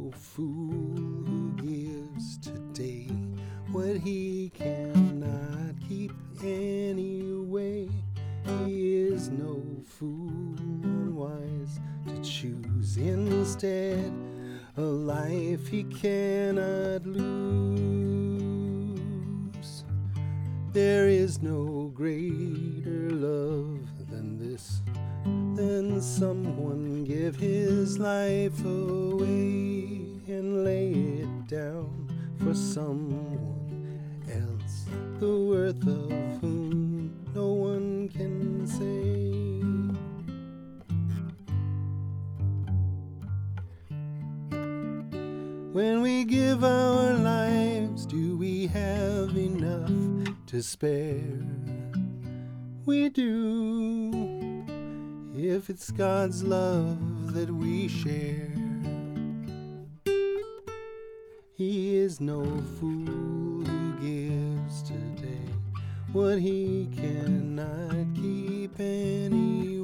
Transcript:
no fool who gives today what he cannot keep anyway. He is no fool unwise to choose instead a life he cannot lose. There is no greater love than this, than someone give his life away and lay it down for someone else, the worth of whom no one can say. When we give our lives, do we have enough to spare? We do, if it's God's love that we share. He is no fool who gives today what he cannot keep anyway.